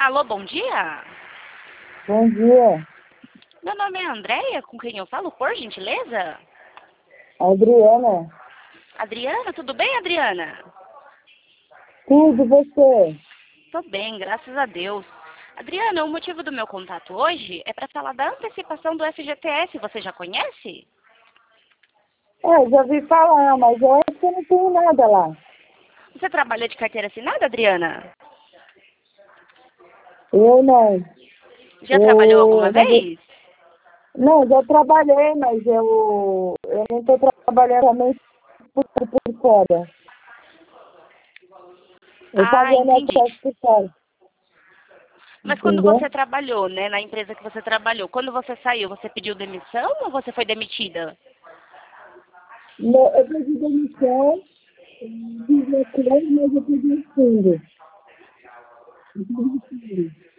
Alô, bom dia. Bom dia, Meu nome é Andréia, com quem eu falo, por gentileza? Adriana. Adriana, tudo bem, Adriana? Tudo você? Tô bem, graças a Deus. Adriana, o motivo do meu contato hoje é para falar da antecipação do FGTS. Você já conhece? Já ouvi falar, mas eu acho que eu não tenho nada lá. Você trabalha de carteira assinada, Adriana? Eu não. Já trabalhou alguma Na ve- vez? Não, já trabalhei, mas eu não estou trabalhando também por fora. Eu Ah, paguei minha entendi. taxa por fora, Mas quando entendeu? você trabalhou, né, na empresa que você trabalhou, quando você saiu, você pediu demissão ou você foi demitida? Eu pedi demissão, fiz minhas coisas, mas eu pedi um fundo. Eu pedi fundo.